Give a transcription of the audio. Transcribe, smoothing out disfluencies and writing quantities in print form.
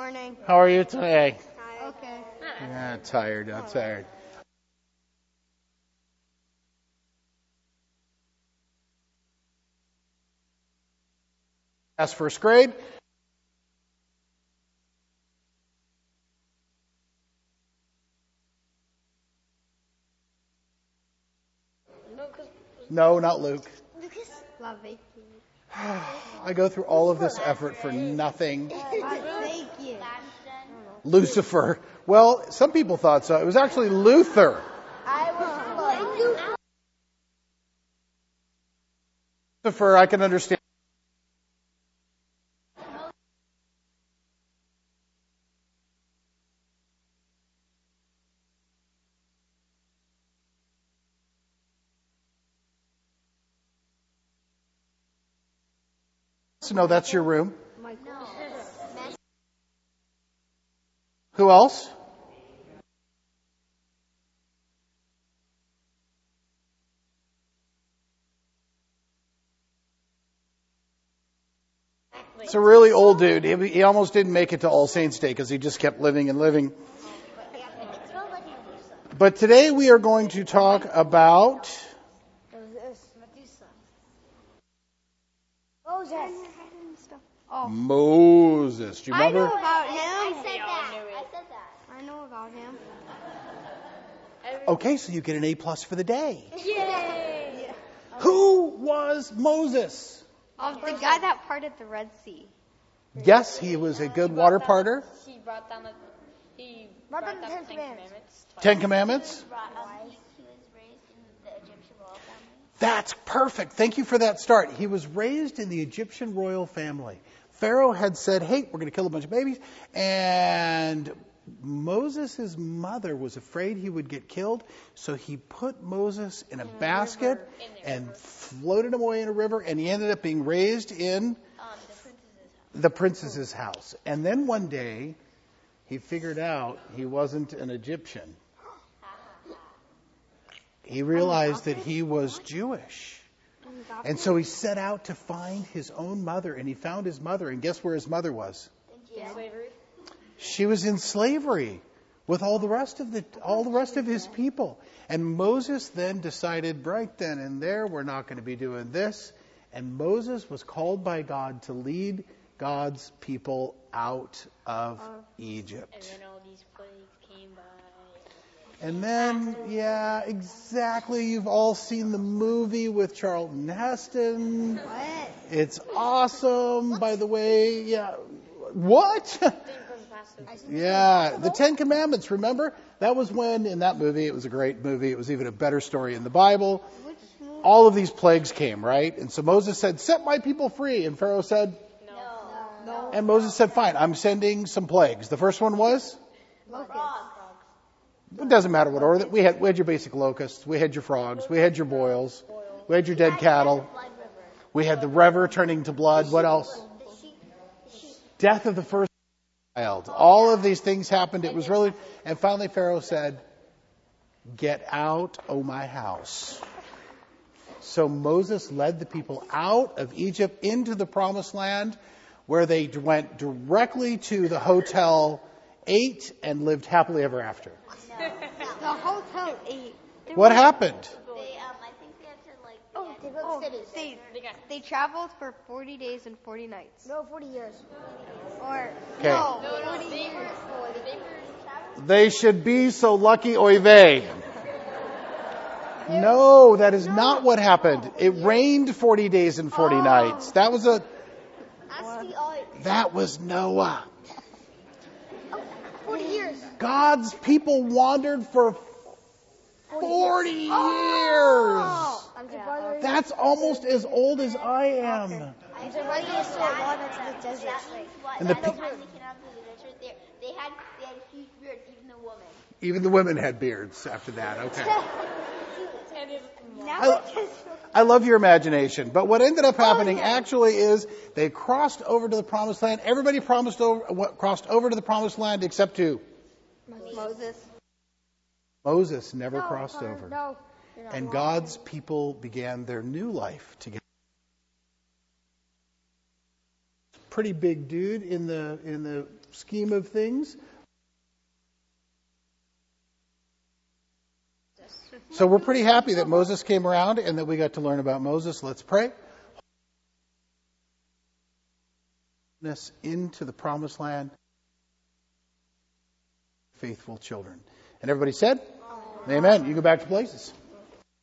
morning. How are you today? Okay. Yeah, tired. Not tired. That's first grade. No, not Luke. Lucas. Lovey. I go through all of this effort for nothing. Thank you. Lucifer. Well, some people thought so. It was actually Luther. Lucifer, I can understand. No, that's your room. Who else? It's a really old dude. He almost didn't make it to All Saints Day because he just kept living and living. But today we are going to talk about Moses. Do you remember? I know about him. I know about him. Okay, so you get an A+ for the day. Yay! Who was Moses? The guy that parted the Red Sea. Yes, he was a good water parter. He brought down the Ten Commandments. 10 Commandments. He was raised in the Egyptian royal family. That's perfect. Thank you for that start. He was raised in the Egyptian royal family. Pharaoh had said, hey, we're going to kill a bunch of babies. And Moses' mother was afraid he would get killed. So he put Moses in a basket and floated him away in a river. And he ended up being raised in the princess's house. And then one day, he figured out he wasn't an Egyptian. He realized that he was Jewish. And so he set out to find his own mother, and he found his mother. And guess where his mother was? Slavery. She was in slavery with all the rest of his people. And Moses then decided right then and there, we're not going to be doing this. And Moses was called by God to lead God's people out of Egypt. And then all these plagues came by. And then, yeah, exactly. You've all seen the movie with Charlton Heston. What? It's awesome, by the way. Yeah. What? Yeah, the 10 Commandments, remember? That was when, in that movie, it was a great movie. It was even a better story in the Bible. All of these plagues came, right? And so Moses said, set my people free. And Pharaoh said, No. and Moses said, fine, I'm sending some plagues. The first one was? It doesn't matter what order. We had your basic locusts. We had your frogs. We had your boils. We had your dead cattle. We had the river turning to blood. What else? Death of the first child. All of these things happened. It was really, and finally Pharaoh said, get out, O my house. So Moses led the people out of Egypt into the promised land, where they went directly to the hotel, ate, and lived happily ever after. The hotel ate. What happened? I think they had to They traveled for 40 days and 40 nights. No, 40 years. Or Okay. no, No, 40 they years. were They should be so lucky, oy vey. No, that is not what happened. It rained 40 days and 40 nights. That was Noah. 40 years. God's people wandered for 40 years. That's almost as old as I am. And the They had huge beards, even the women. even the women had beards after that. Okay. Now I love your imagination. But what ended up happening actually is they crossed over to the promised land. Everybody crossed over to the promised land except who? Moses. Moses never crossed over. No. And God's people began their new life together. pretty big dude in the scheme of things. So we're pretty happy that Moses came around and that we got to learn about Moses. Let's pray. Into the promised land, faithful children. And everybody said, Amen. You go back to places.